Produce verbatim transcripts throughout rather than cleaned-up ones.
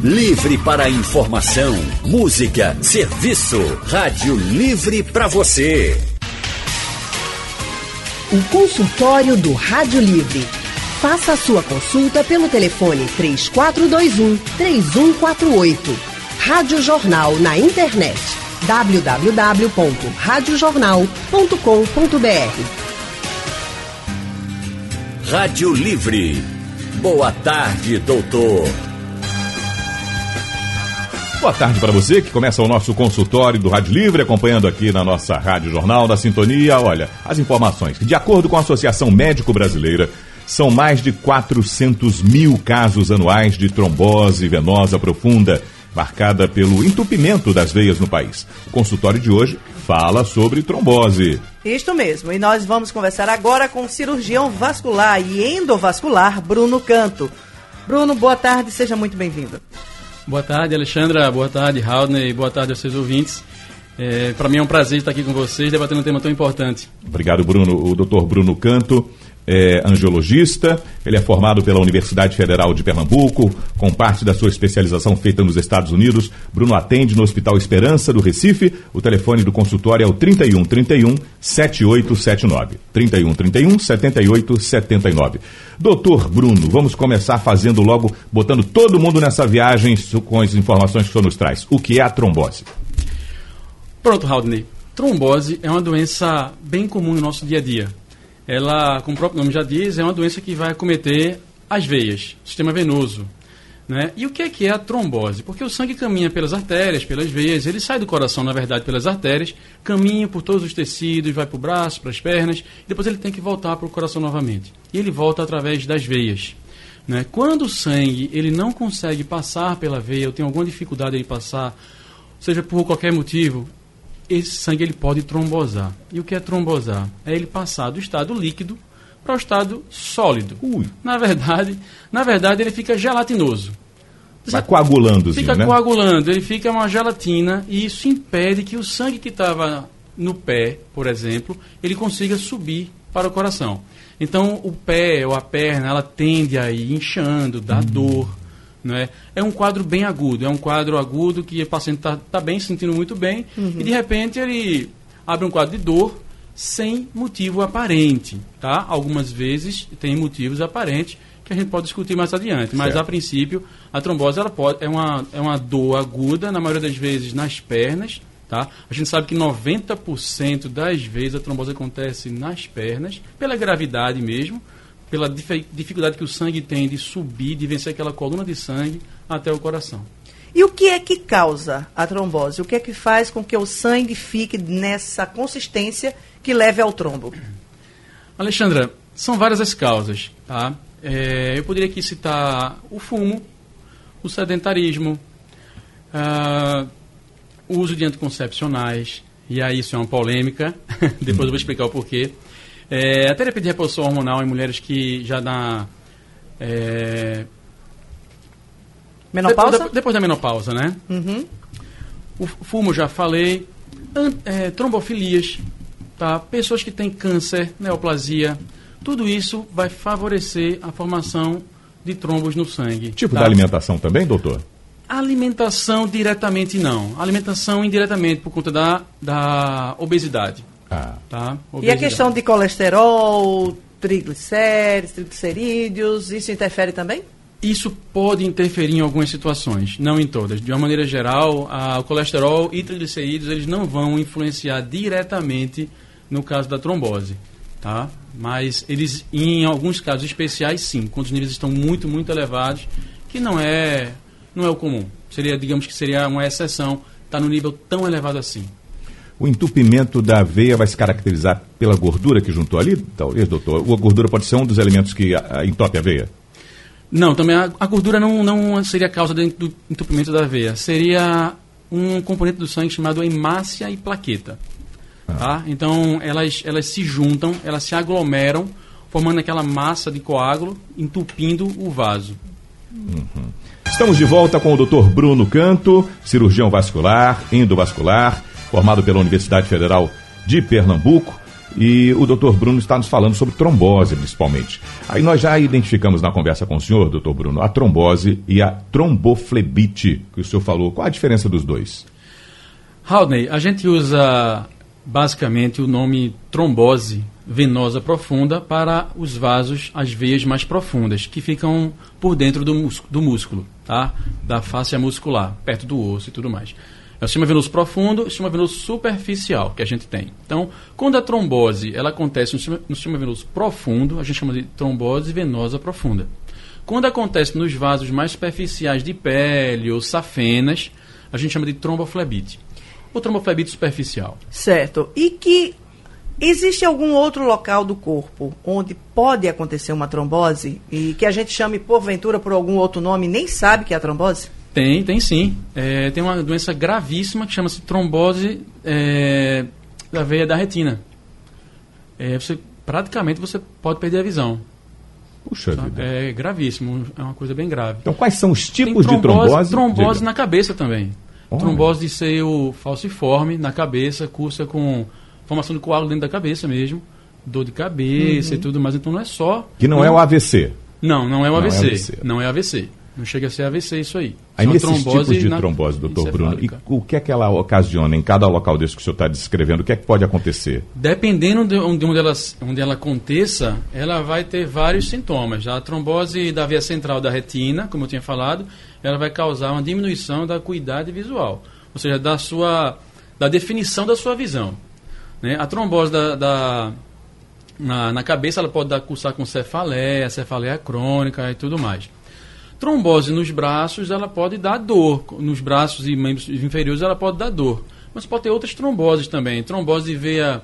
Livre para informação, música, serviço. Rádio Livre para você. O consultório do Rádio Livre. Faça a sua consulta pelo telefone três quatro dois um, três um quatro oito. Rádio Jornal na internet w w w ponto rádio jornal ponto com ponto b r. Rádio Livre. Boa tarde, doutor. Boa tarde para você que começa o nosso consultório do Rádio Livre, acompanhando aqui na nossa Rádio Jornal da Sintonia. Olha, as informações. De acordo com a Associação Médico Brasileira, são mais de quatrocentos mil casos anuais de trombose venosa profunda, marcada pelo entupimento das veias no país. O consultório de hoje fala sobre trombose. Isto mesmo, e nós vamos conversar agora com o cirurgião vascular e endovascular Bruno Canto. Bruno, boa tarde, seja muito bem-vindo. Boa tarde, Alexandra. Boa tarde, Raudney. Boa tarde aos seus ouvintes. É, para mim é um prazer estar aqui com vocês, debatendo um tema tão importante. Obrigado, Bruno. O doutor Bruno Canto é angiologista, ele é formado pela Universidade Federal de Pernambuco, com parte da sua especialização feita nos Estados Unidos. Bruno atende no Hospital Esperança do Recife. O telefone do consultório é o trinta e um, trinta e um, setenta e oito setenta e nove. trinta e um, trinta e um, setenta e oito setenta e nove. Doutor Bruno, vamos começar fazendo logo, botando todo mundo nessa viagem com as informações que o senhor nos traz. O que é a trombose? Pronto, Raudney. Trombose é uma doença bem comum no nosso dia a dia. Ela, como o próprio nome já diz, é uma doença que vai acometer as veias, o sistema venoso, né? E o que é que é a trombose? Porque o sangue caminha pelas artérias, pelas veias, ele sai do coração, na verdade, pelas artérias, caminha por todos os tecidos, vai para o braço, para as pernas, e depois ele tem que voltar para o coração novamente. E ele volta através das veias, né? Quando o sangue ele não consegue passar pela veia, ou tem alguma dificuldade de passar, seja por qualquer motivo, esse sangue ele pode trombosar. E o que é trombosar? É ele passar do estado líquido para o estado sólido. Ui. Na verdade, na verdade, ele fica gelatinoso. Vai coagulando, Fica né? coagulando, ele fica uma gelatina e isso impede que o sangue que estava no pé, por exemplo, ele consiga subir para o coração. Então, o pé ou a perna, ela tende a ir inchando, dá hum. dor. Né? É um quadro bem agudo, é um quadro agudo que o paciente está tá bem, sentindo muito bem, uhum. e de repente ele abre um quadro de dor sem motivo aparente, tá? Algumas vezes tem motivos aparentes que a gente pode discutir mais adiante, mas certo. A princípio a trombose ela pode, é, uma, é uma dor aguda, na maioria das vezes nas pernas, tá? A gente sabe que noventa por cento das vezes a trombose acontece nas pernas, pela gravidade mesmo, pela dificuldade que o sangue tem de subir, de vencer aquela coluna de sangue até o coração. E o que é que causa a trombose? O que é que faz com que o sangue fique nessa consistência que leve ao trombo? Alexandra, são várias as causas, tá? É, eu poderia aqui citar o fumo, o sedentarismo, uh, o uso de anticoncepcionais, e aí isso é uma polêmica, depois eu vou explicar o porquê. É, a terapia de reposição hormonal em mulheres que já dá... É, menopausa? Depois, depois da menopausa, né? Uhum. O fumo, já falei. An, é, trombofilias, tá? Pessoas que têm câncer, neoplasia. Tudo isso vai favorecer a formação de trombos no sangue. Tipo tá? da alimentação também, doutor? Alimentação diretamente não. Alimentação indiretamente por conta da, da obesidade. Ah. Tá? E a questão de colesterol, triglicéridos, triglicerídeos, isso interfere também? Isso pode interferir em algumas situações, não em todas. De uma maneira geral, a, o colesterol e triglicerídeos eles não vão influenciar diretamente no caso da trombose, tá? Mas eles, em alguns casos especiais, sim, quando os níveis estão muito, muito elevados, que não é, não é o comum. Seria, digamos que seria uma exceção, estar no nível tão elevado assim. O entupimento da veia vai se caracterizar pela gordura que juntou ali, talvez, doutor? A gordura pode ser um dos elementos que a, a, entope a veia? Não, também a, a gordura não, não seria a causa do entupimento da veia. Seria um componente do sangue chamado hemácia e plaqueta. Ah. Tá? Então, elas, elas se juntam, elas se aglomeram, formando aquela massa de coágulo, entupindo o vaso. Uhum. Estamos de volta com o doutor Bruno Canto, cirurgião vascular, endovascular, formado pela Universidade Federal de Pernambuco. E o doutor Bruno está nos falando sobre trombose, principalmente. Aí nós já identificamos na conversa com o senhor, doutor Bruno, a trombose e a tromboflebite, que o senhor falou. Qual a diferença dos dois? Haldney, a gente usa basicamente o nome trombose venosa profunda para os vasos, as veias mais profundas, que ficam por dentro do, músculo, do músculo, tá? Da face muscular, perto do osso e tudo mais. É o sistema venoso profundo e o sistema venoso superficial que a gente tem. Então, quando a trombose ela acontece no sistema, no sistema venoso profundo, a gente chama de trombose venosa profunda. Quando acontece nos vasos mais superficiais de pele ou safenas, a gente chama de tromboflebite. Ou tromboflebite superficial. Certo. E que existe algum outro local do corpo onde pode acontecer uma trombose e que a gente chame, porventura, por algum outro nome e nem sabe que é a trombose? Tem, tem sim. É, tem uma doença gravíssima que chama-se trombose é, da veia da retina. É, você, praticamente você pode perder a visão. Puxa Tá? vida. É gravíssimo, é uma coisa bem grave. Então quais são os Tem tipos trombose, de trombose? Trombose Diga. na cabeça também. Olha. Trombose de seio falciforme na cabeça, cursa com formação de coágulo dentro da cabeça mesmo, dor de cabeça Uhum. e tudo mais. Então não é só... Que não é o A V C. Não, não é o Não A V C. é A V C. Não é A V C. Não chega a ser A V C isso aí. Aí Só nesses trombose tipos de na- trombose, doutor Bruno, e encefálica. o que é que ela ocasiona em cada local desse que o senhor está descrevendo? O que é que pode acontecer? Dependendo de onde, onde, ela, onde ela aconteça, ela vai ter vários sintomas. A trombose da veia central da retina, como eu tinha falado, ela vai causar uma diminuição da acuidade visual, ou seja, da sua da definição da sua visão. Né? A trombose da, da, na, na cabeça ela pode dar, cursar com cefaleia, cefaleia crônica e tudo mais. Trombose nos braços, ela pode dar dor. Nos braços e membros inferiores, ela pode dar dor. Mas pode ter outras tromboses também. Trombose de veia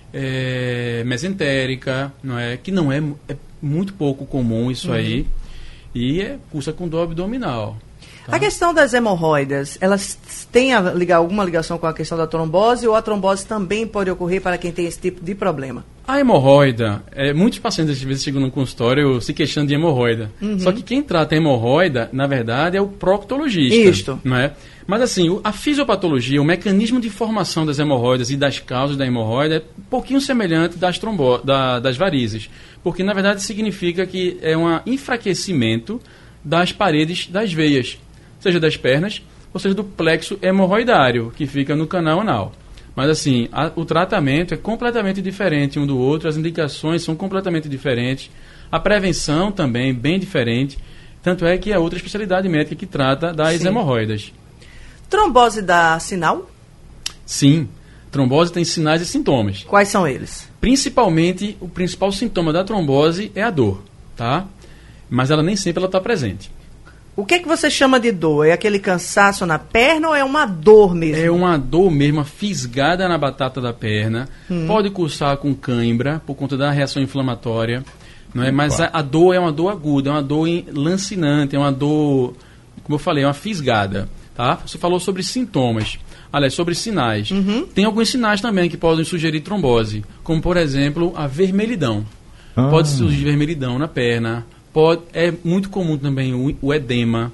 é, mesentérica, não é? Que não é, é muito pouco comum isso aí. E é, cursa com dor abdominal. Tá? A questão das hemorroidas, elas têm a ligar, alguma ligação com a questão da trombose ou a trombose também pode ocorrer para quem tem esse tipo de problema? A hemorroida, é, muitos pacientes às vezes chegam no consultório se queixando de hemorroida. Só que quem trata a hemorroida, na verdade, é o proctologista. Isto. Não é? Mas assim, o- a fisiopatologia, o mecanismo de formação das hemorroidas e das causas da hemorroida é um pouquinho semelhante das, trombo, da, das varizes. Porque, na verdade, significa que é um enfraquecimento das paredes das veias, seja das pernas, ou seja do plexo hemorroidário, que fica no canal anal. Mas assim, a, o tratamento é completamente diferente um do outro, as indicações são completamente diferentes, a prevenção também bem diferente, tanto é que é outra especialidade médica que trata das Sim. hemorroidas. Trombose dá sinal? Sim, trombose tem sinais e sintomas. Quais são eles? Principalmente, o principal sintoma da trombose é a dor, tá? Mas ela nem sempre está presente. O que é que você chama de dor? É aquele cansaço na perna ou é uma dor mesmo? É uma dor mesmo, uma fisgada na batata da perna. Pode cursar com cãibra por conta da reação inflamatória, não é? Mas a, a dor é uma dor aguda, é uma dor em- lancinante, é uma dor, como eu falei, é uma fisgada, tá? Você falou sobre sintomas, aliás, sobre sinais. Tem alguns sinais também que podem sugerir trombose, como por exemplo a vermelhidão. Ah. Pode surgir vermelhidão na perna. Pode, é muito comum também o, o edema,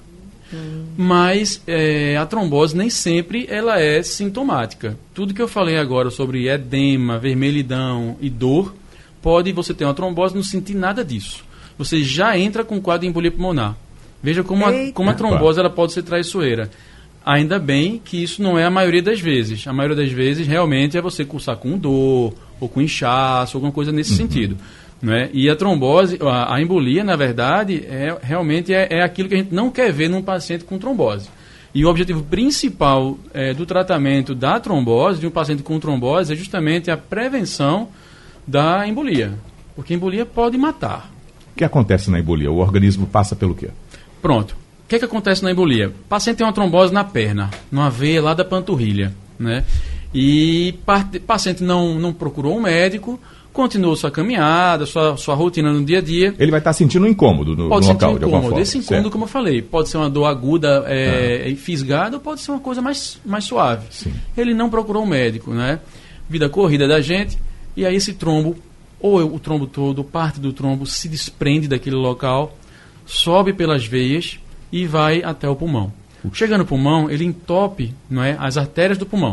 mas é, a trombose nem sempre ela é sintomática. Tudo que eu falei agora sobre edema, vermelhidão e dor, pode você ter uma trombose e não sentir nada disso. Você já entra com quadro de embolia pulmonar. Veja como a, Eita. como a trombose ela pode ser traiçoeira. Ainda bem que isso não é a maioria das vezes. A maioria das vezes realmente é você cursar com dor, ou com inchaço, alguma coisa nesse sentido. Não é? E a trombose, a, a embolia, na verdade, é, realmente é, é aquilo que a gente não quer ver num paciente com trombose. E o objetivo principal é, do tratamento da trombose, de um paciente com trombose, é justamente a prevenção da embolia. Porque a embolia pode matar. O que acontece na embolia? O organismo passa pelo quê? Pronto. O que, é que acontece na embolia? O paciente tem uma trombose na perna, numa veia lá da panturrilha, né? E o paciente não, não procurou um médico, continuou sua caminhada, sua, sua rotina no dia a dia. Ele vai estar sentindo um incômodo no, Pode no sentir local, um de alguma incômodo. forma. Esse incômodo, certo? como eu falei, pode ser uma dor aguda é, e fisgada, ou pode ser uma coisa mais, mais suave. Sim. Ele não procurou um médico, né? Vida corrida da gente, e aí esse trombo, ou o trombo todo, parte do trombo, se desprende daquele local, sobe pelas veias e vai até o pulmão. Chega no pulmão, ele entope, não é, as artérias do pulmão.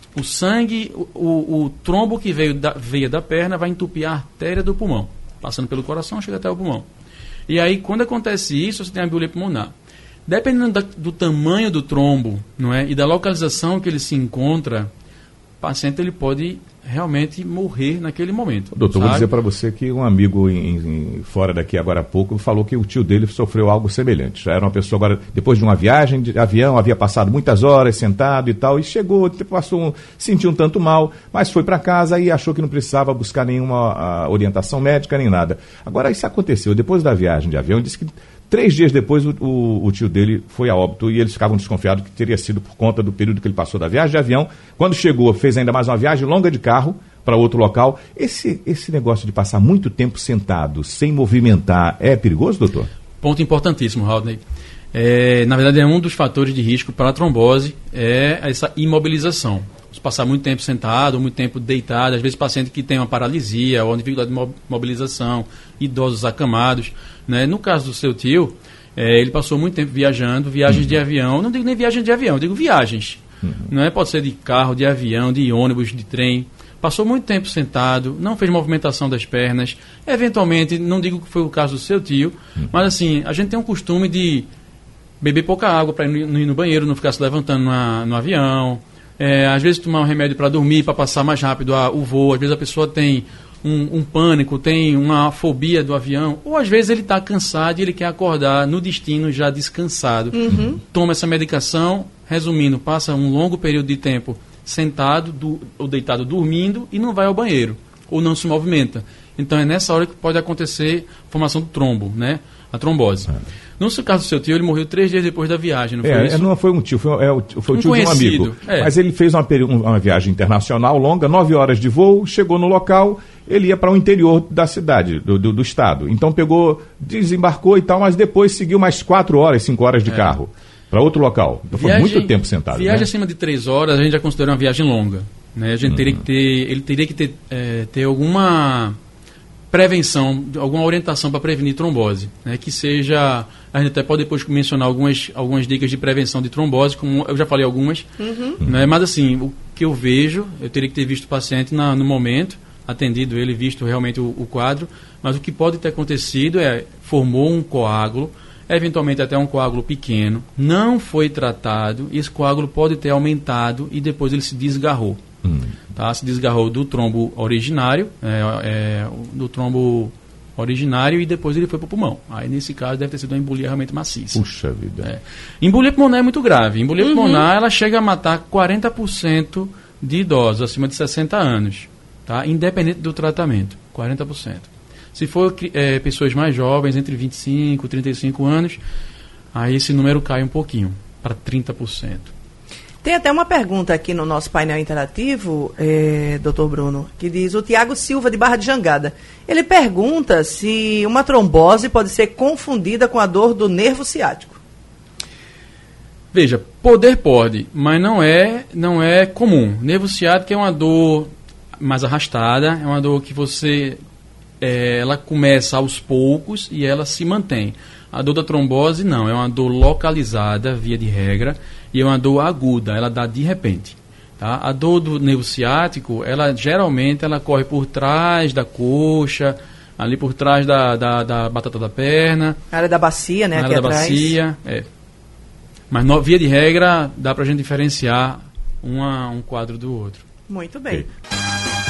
O sangue, o, o, o trombo que veio da veia da perna vai entupir a artéria do pulmão. Passando pelo coração, chega até o pulmão. E aí, quando acontece isso, você tem a embolia pulmonar. Dependendo da, do tamanho do trombo, não é, e da localização que ele se encontra, o paciente ele pode realmente morrer naquele momento. Doutor, sabe? Vou dizer para você que um amigo em, em, fora daqui agora há pouco falou que o tio dele sofreu algo semelhante. Já era uma pessoa agora, depois de uma viagem de avião, havia passado muitas horas sentado e tal, e chegou, passou, sentiu um tanto mal, mas foi para casa e achou que não precisava buscar nenhuma a, orientação médica nem nada. Agora isso aconteceu, depois da viagem de avião, disse que três dias depois o, o, o tio dele foi a óbito e eles ficavam desconfiados que teria sido por conta do período que ele passou da viagem de avião. Quando chegou, fez ainda mais uma viagem longa de carro para outro local. Esse, esse negócio de passar muito tempo sentado, sem movimentar, é perigoso, doutor? Ponto importantíssimo, Rodney. É, na verdade, é um dos fatores de risco para a trombose, é essa imobilização. Se passar muito tempo sentado, muito tempo deitado, às vezes paciente que tem uma paralisia ou uma dificuldade de mobilização, idosos acamados. Né? No caso do seu tio, é, ele passou muito tempo viajando, viagens uhum. de avião, não digo nem viagem de avião, eu digo viagens. Uhum. Não é? Pode ser de carro, de avião, de ônibus, de trem. Passou muito tempo sentado, não fez movimentação das pernas. Eventualmente, não digo que foi o caso do seu tio, uhum. mas assim, a gente tem um costume de beber pouca água para ir no banheiro, não ficar se levantando na, no avião. É, às vezes tomar um remédio para dormir, para passar mais rápido a, o voo. Às vezes a pessoa tem um, um pânico, tem uma fobia do avião. Ou às vezes ele está cansado e ele quer acordar no destino já descansado. Uhum. Toma essa medicação, resumindo, passa um longo período de tempo sentado do, ou deitado dormindo e não vai ao banheiro. Ou não se movimenta. Então é nessa hora que pode acontecer a formação do trombo, né? A trombose. É. No caso do seu tio, ele morreu três dias depois da viagem, não foi é, isso? Não foi um tio, foi, é, foi um o tio de um amigo. É. Mas ele fez uma, uma viagem internacional longa, nove horas de voo, chegou no local, ele ia para o interior da cidade, do, do, do estado. Então pegou, desembarcou e tal, mas depois seguiu mais quatro horas, cinco horas de é. carro para outro local. Então viagem, foi muito tempo sentado. Viagem né? acima de três horas, a gente já considera uma viagem longa. Né? A gente uhum. teria que ter, ele teria que ter, é, ter alguma prevenção, alguma orientação para prevenir trombose, né? Que seja, a gente até pode depois mencionar algumas, algumas dicas de prevenção de trombose, como eu já falei algumas, uhum. né? Mas assim, o que eu vejo, eu teria que ter visto o paciente na, no momento, atendido ele, visto realmente o, o quadro, mas o que pode ter acontecido é, formou um coágulo, eventualmente até um coágulo pequeno, não foi tratado, e esse coágulo pode ter aumentado e depois ele se desgarrou. Hum. Tá? Se desgarrou do trombo originário, é, é, do trombo originário e depois ele foi para o pulmão. Aí nesse caso deve ter sido uma embolia realmente maciça. Puxa vida. É. Embolia pulmonar é muito grave. Embolia uhum. pulmonar ela chega a matar quarenta por cento de idosos acima de sessenta anos, tá? Independente do tratamento, quarenta por cento. Se for é, pessoas mais jovens, entre vinte e cinco e trinta e cinco anos, aí esse número cai um pouquinho, para trinta por cento. Tem até uma pergunta aqui no nosso painel interativo, é, doutor Bruno, que diz o Tiago Silva, de Barra de Jangada. Ele pergunta se uma trombose pode ser confundida com a dor do nervo ciático. Veja, poder pode, mas não é, não é comum. Nervo ciático é uma dor mais arrastada, é uma dor que você, é, ela começa aos poucos e ela se mantém. A dor da trombose não, é uma dor localizada, via de regra, e é uma dor aguda, ela dá de repente. Tá? A dor do nervo ciático, ela geralmente ela corre por trás da coxa, ali por trás da, da, da batata da perna. A área da bacia, né? A aqui área da atrás. bacia, é. Mas no, via de regra, dá pra gente diferenciar uma, um quadro do outro. Muito bem. Okay.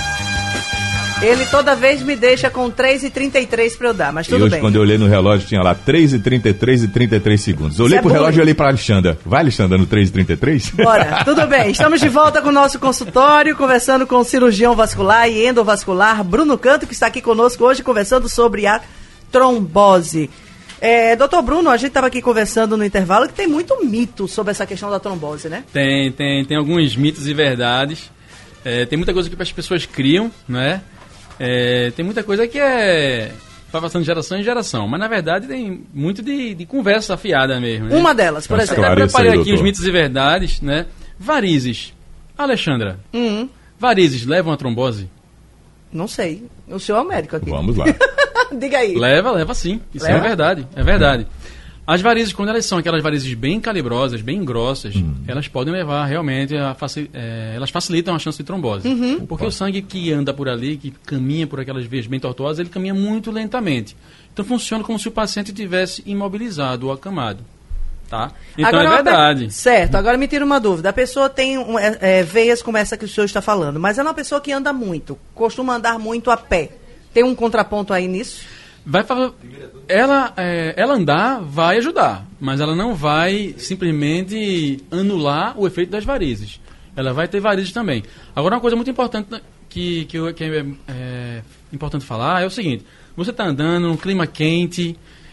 Ele toda vez me deixa com três e trinta e três para eu dar, mas tudo bem. E hoje, bem. quando eu olhei no relógio, tinha lá três e trinta e três e trinta e três segundos. Eu olhei Isso pro é relógio e olhei para Alexandra. Vai, Alexandra, no três e trinta e três? Bora, tudo bem. Estamos de volta com o nosso consultório, conversando com o cirurgião vascular e endovascular Bruno Canto, que está aqui conosco hoje, conversando sobre a trombose. É, doutor Bruno, a gente estava aqui conversando no intervalo que tem muito mito sobre essa questão da trombose, né? Tem, tem, tem alguns mitos e verdades. É, tem muita coisa que as pessoas criam, né? É, tem muita coisa que é vai passando de geração em geração, mas na verdade tem muito de, de conversa afiada mesmo. Né? Uma delas, por exemplo. Eu preparei aqui os mitos e verdades, né? Varizes. Alexandra, uhum. Varizes levam a trombose? Não sei. O senhor é o médico aqui. Vamos lá. Diga aí. Leva, leva sim. Isso leva? é verdade. É verdade. As varizes, quando elas são aquelas varizes bem calibrosas, bem grossas, Hum. elas podem levar realmente a faci- é, elas facilitam a chance de trombose. Uhum. Porque o sangue que anda por ali, que caminha por aquelas veias bem tortuosas, ele caminha muito lentamente. Então funciona como se o paciente tivesse imobilizado ou acamado. Tá? Então Agora, é uma verdade. per- Certo, agora me tira uma dúvida. A pessoa tem um, é, é, veias como essa que o senhor está falando, mas ela é uma pessoa que anda muito, costuma andar muito a pé. Tem um contraponto aí nisso? Vai fa- ela, é, ela andar vai ajudar, mas ela não vai simplesmente anular o efeito das varizes. Ela vai ter varizes também. Agora, uma coisa muito importante que, que, eu- que é, é importante falar é o seguinte: você está andando num clima quente,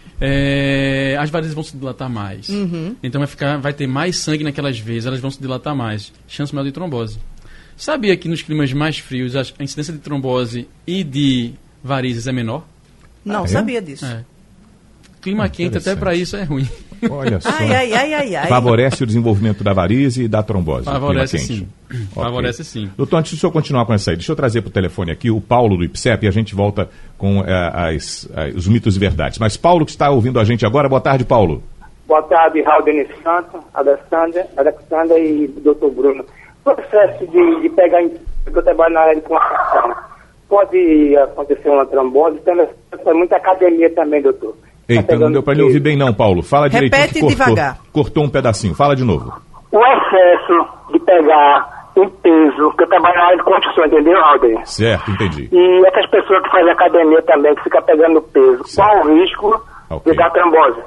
é, as varizes vão se dilatar mais. Uhum. Então vai, ficar, vai ter mais sangue naquelas veias, elas vão se dilatar mais. Chance maior de trombose. Sabia que nos climas mais frios a a incidência de trombose e de varizes é menor? Não, é? sabia disso. É. Clima Ah, quente até interessante. para isso é ruim. Olha só. Ai, ai, ai, ai, ai. Favorece o desenvolvimento da varize e da trombose. Favorece o clima sim. quente. Ok. Favorece sim. Doutor, antes do senhor continuar com essa aí, deixa eu trazer para o telefone aqui o Paulo do I P S E P e a gente volta com eh, as, eh, os mitos e verdades. Mas Paulo, que está ouvindo a gente agora, boa tarde, Paulo. Boa tarde, Raul Denis Santos, Alexandre, Alexandre e doutor Bruno. O processo de, de pegar, em- porque eu trabalho na área de construção, pode acontecer uma trombose, então é muita academia também, doutor. Eita, Tá não pegando deu para lhe peso. ouvir bem não, Paulo. Fala direitinho. Repete que cortou, devagar. Cortou um pedacinho. Fala de novo. O excesso de pegar em peso, porque eu trabalho na área de construção, entendeu, Raul? Certo, entendi. E essas pessoas que fazem academia também, que ficam pegando peso, qual o risco Ok. de dar trombose?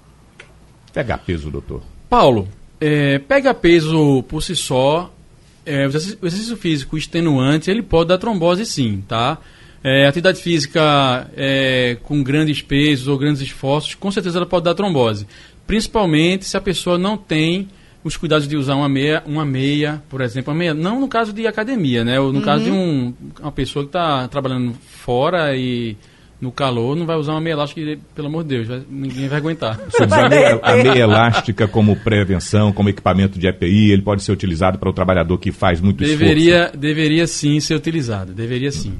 Pegar peso, doutor. Paulo, é, pega peso por si só, é, o exercício, o exercício físico extenuante, ele pode dar trombose sim, tá? É, atividade física é, com grandes pesos ou grandes esforços, com certeza ela pode dar trombose. Principalmente se a pessoa não tem os cuidados de usar uma meia, uma meia, por exemplo, uma meia, não no caso de academia, né? Ou no caso de um, uma pessoa que está trabalhando fora e no calor não vai usar uma meia elástica, que, pelo amor de Deus, vai- ninguém vai aguentar. O senhor diz a meia, a meia elástica como prevenção, como equipamento de E P I, ele pode ser utilizado para o trabalhador que faz muito Deveria, deveria sim ser utilizado, deveria sim.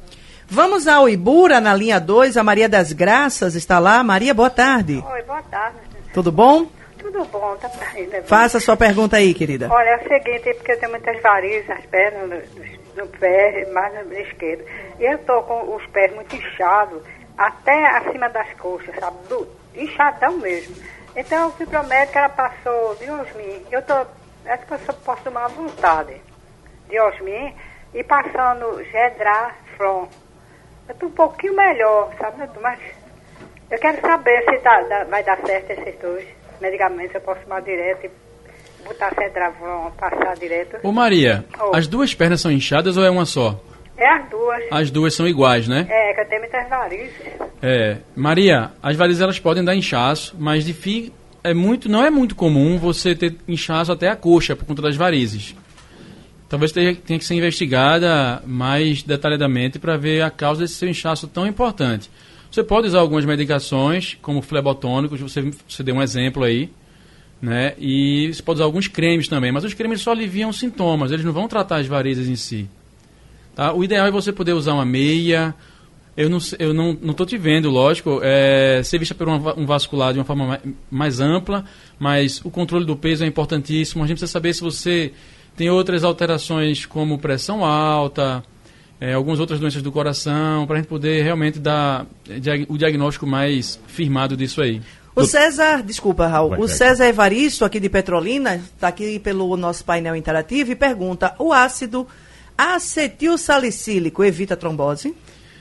Vamos ao Ibura, na linha dois. A Maria das Graças está lá. Maria, boa tarde. Oi, boa tarde. Tudo bom? Tudo bom, tá aí, né? Faça a sua pergunta aí, querida. Olha, é o seguinte, é porque eu tenho muitas varizes nas pernas, no, no pé, mais no esquerdo. E eu tô com os pés muito inchados, até acima das coxas, sabe? Do, inchadão mesmo. Então eu fui pro médico, ela passou Diosmin. Eu tô, acho que eu só posso tomar à vontade. Diosmin e passando Gedraflon. Eu tô um pouquinho melhor, sabe? Mas eu quero saber se tá, dá- vai dar certo esses dois medicamentos. Eu posso tomar direto e botar Cedravlon, passar direto. Ô Maria, Oh. as duas pernas são inchadas ou é uma só? É as duas. As duas são iguais, né? É, que eu tenho muitas varizes. É. Maria, as varizes elas podem dar inchaço, mas de fi- é muito, não é muito comum você ter inchaço até a coxa por conta das varizes. Talvez tenha, tenha que ser investigada mais detalhadamente para ver a causa desse seu inchaço tão importante. Você pode usar algumas medicações, como flebotônicos, você, você deu um exemplo aí, né? E você pode usar alguns cremes também, mas os cremes só aliviam os sintomas, eles não vão tratar as varizes em si. Tá? O ideal é você poder usar uma meia. Eu não eu não não estou te vendo, lógico, é, ser vista por uma va- um vascular de uma forma mais, mais ampla, mas o controle do peso é importantíssimo. A gente precisa saber se você tem outras alterações como pressão alta, é, algumas outras doenças do coração, para a gente poder realmente dar é, diag- o diagnóstico mais firmado disso aí. O César, desculpa, Raul, Vai, o vai. César Evaristo, aqui de Petrolina, está aqui pelo nosso painel interativo e pergunta: o ácido acetilsalicílico evita trombose?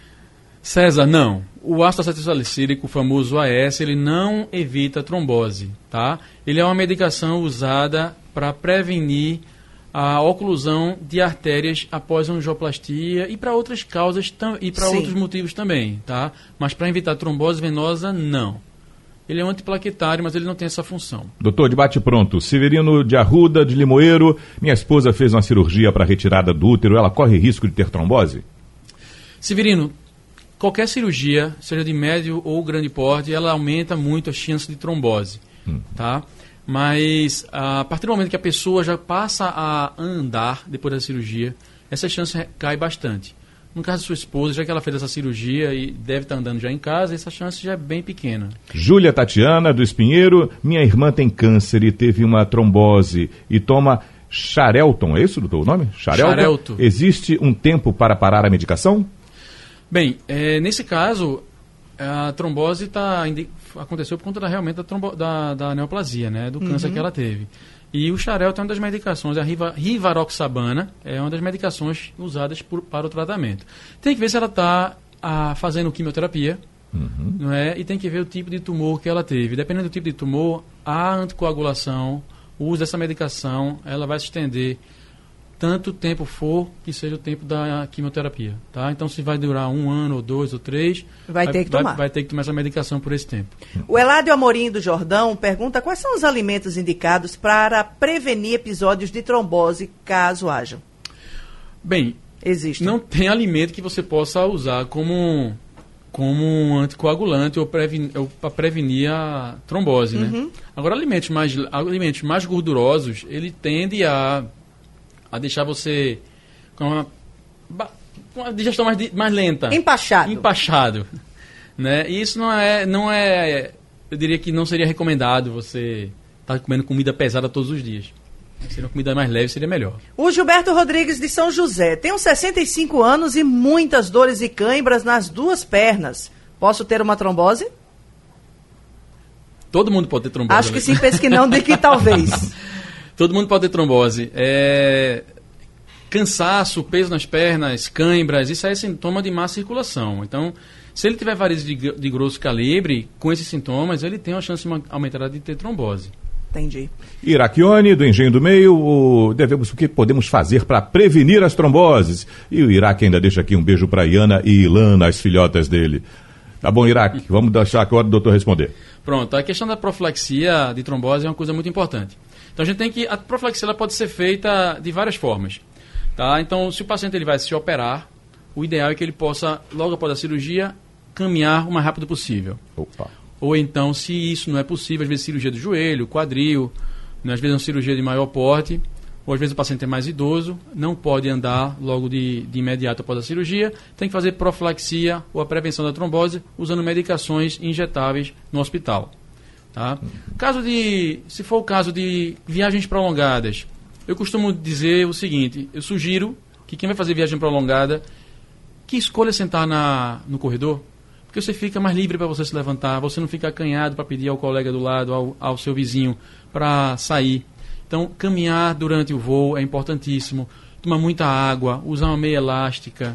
César, não. O ácido acetilsalicílico, o famoso A S, ele não evita trombose, tá? Ele é uma medicação usada para prevenir a oclusão de artérias após a angioplastia e para outras causas tam- e para Sim. outros motivos também, tá? Mas para evitar trombose venosa, não. Ele é um antiplaquetário, mas ele não tem essa função. Doutor, debate pronto. Severino de Arruda, de Limoeiro. Minha esposa fez uma cirurgia para retirada do útero. Ela corre risco de ter trombose? Severino, qualquer cirurgia, seja de médio ou grande porte, ela aumenta muito a chance de trombose, tá? Mas a partir do momento que a pessoa já passa a andar depois da cirurgia, essa chance cai bastante. No caso da sua esposa, já que ela fez essa cirurgia e deve estar andando já em casa, essa chance já é bem pequena. Júlia Tatiana, do Espinheiro. Minha irmã tem câncer e teve uma trombose e toma Xarelton. É isso, doutor, o nome? Xarelton. Xarelto. Existe um tempo para parar a medicação? Bem, é, nesse caso, a trombose tá, aconteceu por conta da, realmente da, trombo, da, da neoplasia, né, do câncer uhum. que ela teve. E o Xarelto é uma das medicações, a riva, rivaroxabana é uma das medicações usadas por, para o tratamento. Tem que ver se ela está fazendo quimioterapia, uhum. não é? E tem que ver o tipo de tumor que ela teve. Dependendo do tipo de tumor, a anticoagulação, o uso dessa medicação, ela vai se estender tanto tempo for que seja o tempo da quimioterapia, tá? Então, se vai durar um ano, ou dois, ou três... Vai, vai ter que vai, tomar. Vai ter que tomar essa medicação por esse tempo. O Eládio Amorim do Jordão pergunta quais são os alimentos indicados para prevenir episódios de trombose, caso hajam. Bem, existe. Não tem alimento que você possa usar como, como um anticoagulante ou, previn, ou para prevenir a trombose, uhum. né? Agora, alimentos mais, alimentos mais gordurosos, ele tende a... a deixar você com uma, uma digestão mais, mais lenta. Empachado. Empachado. Né? E isso não é, não é... Eu diria que não seria recomendado você estar comendo comida pesada todos os dias. Seria uma comida mais leve, seria melhor. O Gilberto Rodrigues de São José. Tenho sessenta e cinco anos e muitas dores e cãibras nas duas pernas. Posso ter uma trombose? Todo mundo pode ter trombose. Acho que sim, penso que não, de que talvez. Todo mundo pode ter trombose. É... Cansaço, peso nas pernas, cãibras, isso aí é sintoma de má circulação. Então, se ele tiver varizes de, de grosso calibre, com esses sintomas, ele tem uma chance aumentada de ter trombose. Entendi. Iraquione, do Engenho do Meio, o, devemos, o que podemos fazer para prevenir as tromboses? E o Iraque ainda deixa aqui um beijo para Iana e Ilana, as filhotas dele. Tá bom, Iraque, vamos deixar agora o doutor responder. Pronto, a questão da profilaxia de trombose é uma coisa muito importante. Então a gente tem que, a profilaxia ela pode ser feita de várias formas, tá? Então se o paciente ele vai se operar, o ideal é que ele possa, logo após a cirurgia, caminhar o mais rápido possível. Opa. Ou então, se isso não é possível, às vezes cirurgia do joelho, quadril, né? Às vezes uma cirurgia de maior porte, ou às vezes o paciente é mais idoso, não pode andar logo de, de imediato após a cirurgia, tem que fazer profilaxia ou a prevenção da trombose usando medicações injetáveis no hospital. Tá? Caso de, se for o caso de viagens prolongadas, eu costumo dizer o seguinte, eu sugiro que quem vai fazer viagem prolongada, que escolha sentar na, no corredor, porque você fica mais livre para você se levantar, você não fica acanhado para pedir ao colega do lado, ao, ao seu vizinho, para sair. Então, caminhar durante o voo é importantíssimo, tomar muita água, usar uma meia elástica,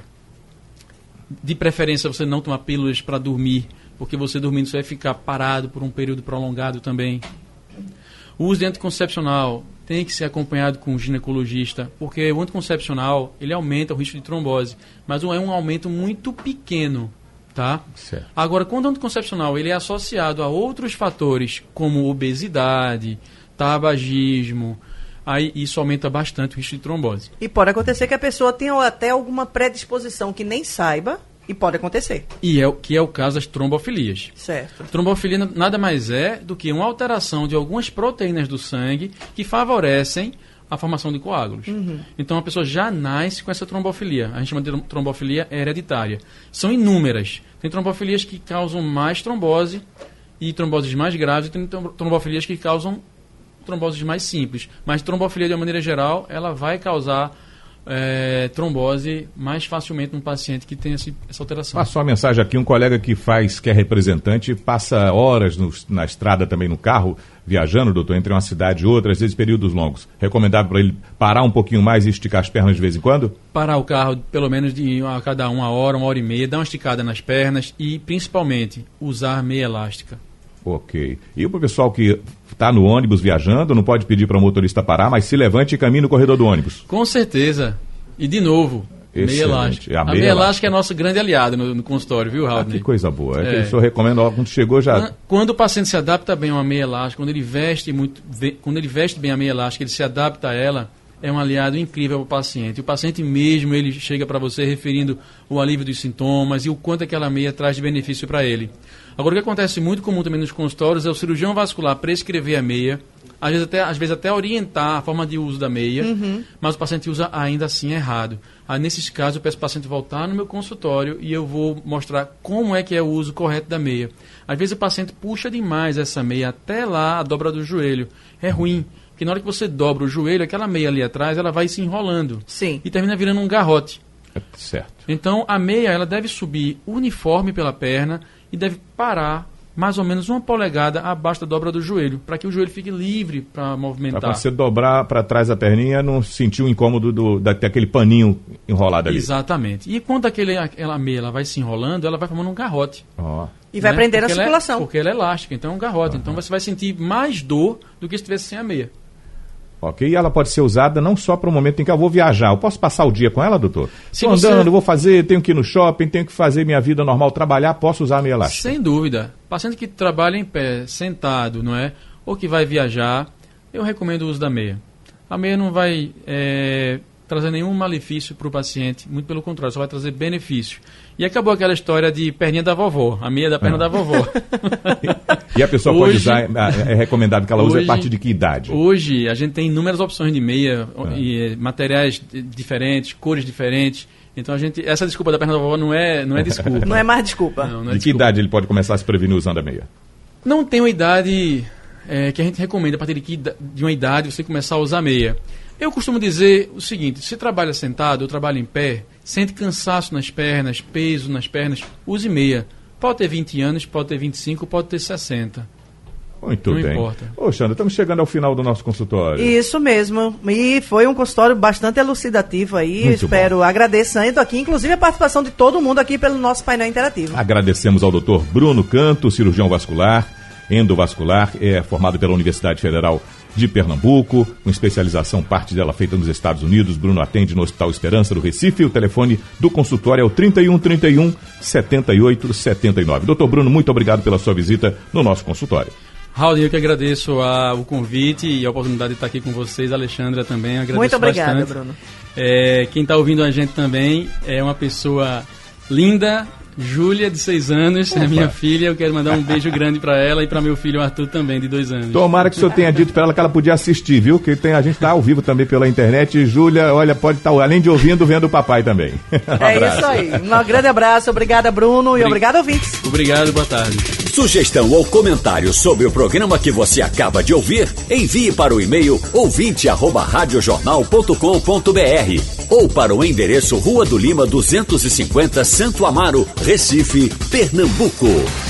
de preferência você não tomar pílulas para dormir, porque você dormindo você vai ficar parado por um período prolongado também. O uso de anticoncepcional tem que ser acompanhado com um ginecologista, porque o anticoncepcional ele aumenta o risco de trombose, mas é um aumento muito pequeno. Tá? Certo. Agora, quando o anticoncepcional ele é associado a outros fatores, como obesidade, tabagismo, aí isso aumenta bastante o risco de trombose. E pode acontecer que a pessoa tenha até alguma predisposição que nem saiba, e pode acontecer. E é o que é o caso das trombofilias. Certo. Trombofilia nada mais é do que uma alteração de algumas proteínas do sangue que favorecem a formação de coágulos. Uhum. Então a pessoa já nasce com essa trombofilia. A gente chama de trombofilia hereditária. São inúmeras. Tem trombofilias que causam mais trombose e tromboses mais graves, e tem trombofilias que causam tromboses mais simples. Mas trombofilia, de uma maneira geral, ela vai causar é, trombose mais facilmente num paciente que tem esse, essa alteração. Passou uma mensagem aqui, um colega que faz, que é representante, passa horas no, na estrada também no carro, viajando, doutor, entre uma cidade e outra, às vezes períodos longos. Recomendável para ele parar um pouquinho mais e esticar as pernas de vez em quando? Parar o carro pelo menos de a cada uma hora, uma hora e meia, dar uma esticada nas pernas e, principalmente, usar meia elástica. Ok. E para o pessoal que está no ônibus viajando, não pode pedir para o motorista parar, mas se levante e caminhe no corredor do ônibus? Com certeza. E, de novo, excelente. Meia elástica. A, a meia, meia elástica é nosso grande aliado no, no consultório, viu, Raul? Ah, que coisa boa. É, é. que o senhor recomenda, ó, quando chegou já... Quando o paciente se adapta bem a uma meia elástica, quando ele veste muito, quando ele veste bem a meia elástica, ele se adapta a ela, é um aliado incrível para o paciente. O paciente mesmo, ele chega para você referindo o alívio dos sintomas e o quanto aquela meia traz de benefício para ele. Agora, o que acontece muito comum também nos consultórios é o cirurgião vascular prescrever a meia, às vezes até, às vezes até orientar a forma de uso da meia, uhum. mas o paciente usa ainda assim errado. Aí, nesses casos, eu peço para o paciente voltar no meu consultório e eu vou mostrar como é que é o uso correto da meia. Às vezes o paciente puxa demais essa meia até lá a dobra do joelho. É ruim, porque na hora que você dobra o joelho, aquela meia ali atrás, ela vai se enrolando. Sim. E termina virando um garrote. É certo. Então, a meia ela deve subir uniforme pela perna e deve parar mais ou menos uma polegada abaixo da dobra do joelho, para que o joelho fique livre para movimentar. Para você dobrar para trás da perninha, não sentir o incômodo do, da, daquele paninho enrolado ali. Exatamente. E quando aquele, aquela meia ela vai se enrolando, ela vai formando um garrote. Oh. E vai né? prender porque a circulação. Ela é, porque ela é elástica, então é um garrote. Uhum. Então você vai sentir mais dor do que se tivesse sem a meia. Ok, e ela pode ser usada não só para o momento em que eu vou viajar. Eu posso passar o dia com ela, doutor? Estou andando, você... vou fazer, tenho que ir no shopping, tenho que fazer minha vida normal, trabalhar, posso usar a meia elástica? Sem dúvida. Paciente que trabalha em pé, sentado, não é? Ou que vai viajar, eu recomendo o uso da meia. A meia não vai é, trazer nenhum malefício para o paciente, muito pelo contrário, só vai trazer benefício. E acabou aquela história de perninha da vovó, a meia da perna ah. da vovó. E a pessoa hoje, pode usar, é recomendado que ela use hoje, a partir de que idade? Hoje a gente tem inúmeras opções de meia, ah. e materiais diferentes, cores diferentes. Então a gente, essa desculpa da perna da vovó não é, não é desculpa. Não é mais desculpa. Não, não é de desculpa. Que idade ele pode começar a se prevenir usando a meia? Não tem uma idade é, que a gente recomenda, a partir de, que, de uma idade você começar a usar a meia. Eu costumo dizer o seguinte, se trabalha sentado ou trabalha em pé, sente cansaço nas pernas, peso nas pernas, use meia. Pode ter vinte anos, pode ter vinte e cinco, pode ter sessenta. Muito Não bem. importa. Ô, Xandra, estamos chegando ao final do nosso consultório. Isso mesmo. E foi um consultório bastante elucidativo aí. Muito Espero bom. agradecendo aqui, inclusive a participação de todo mundo aqui pelo nosso painel interativo. Agradecemos ao doutor Bruno Canto, cirurgião vascular, endovascular, é formado pela Universidade Federal de Pernambuco, com especialização, parte dela feita nos Estados Unidos. Bruno atende no Hospital Esperança do Recife. O telefone do consultório é o trinta e um, trinta e um, setenta e oito, setenta e nove. doutor Bruno, muito obrigado pela sua visita no nosso consultório. Raul, eu que agradeço a, o convite e a oportunidade de estar aqui com vocês. Alexandra também, agradeço muito obrigada, bastante. Bruno. É, quem está ouvindo a gente também é uma pessoa linda, Júlia, de seis anos, Opa. é minha filha. Eu quero mandar um beijo grande para ela e para meu filho Arthur também, de dois anos. Tomara que o senhor tenha dito para ela que ela podia assistir, viu? Que tem, a gente está ao vivo também pela internet. Júlia, olha, pode estar, além de ouvindo, vendo o papai também. Um é isso aí. Um grande abraço. Obrigada, Bruno. E obrigado, ouvintes. Obrigado, boa tarde. Sugestão ou comentário sobre o programa que você acaba de ouvir, envie para o e-mail ouvinte arroba radiojornal ponto com ponto br ou para o endereço Rua do Lima duzentos e cinquenta, Santo Amaro, Recife, Pernambuco.